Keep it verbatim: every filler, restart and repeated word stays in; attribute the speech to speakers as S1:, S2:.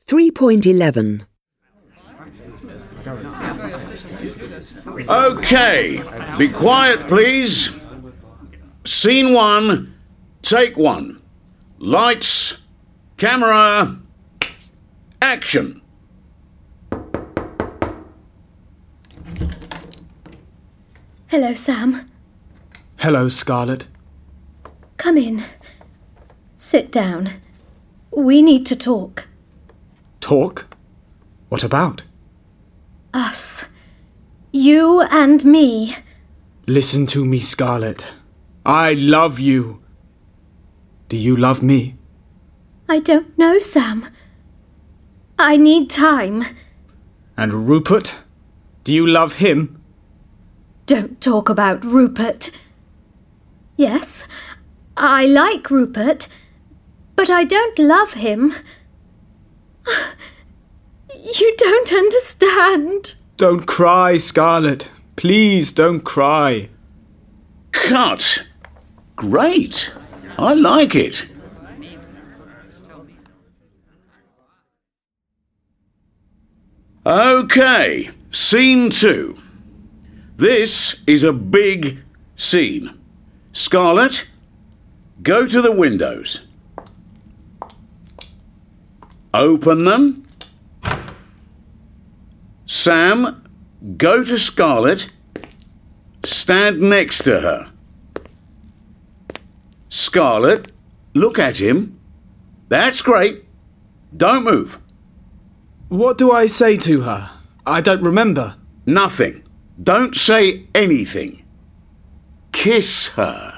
S1: three point eleven.
S2: OK, be quiet, please. Scene one, take one. Lights, camera, action.
S3: Hello, Sam.
S4: Hello, Scarlett.
S3: Come in. Sit down. We need to talk.
S4: Talk? What about?
S3: Us. You and me.
S4: Listen to me, Scarlett. I love you. Do you love me?
S3: I don't know, Sam. I need time.
S4: And Rupert? Do you love him?
S3: Don't talk about Rupert. Yes, I like Rupert, but I don't love him. You don't understand.
S4: Don't cry, Scarlett. Please don't cry.
S2: Cut. Great. I like it. OK, scene two. This is a big scene. Scarlett, go to the windows. Open them. Sam, go to Scarlett. Stand next to her. Scarlett, look at him. That's great. Don't move.
S4: What do I say to her? I don't remember.
S2: Nothing. Don't say anything. Kiss her.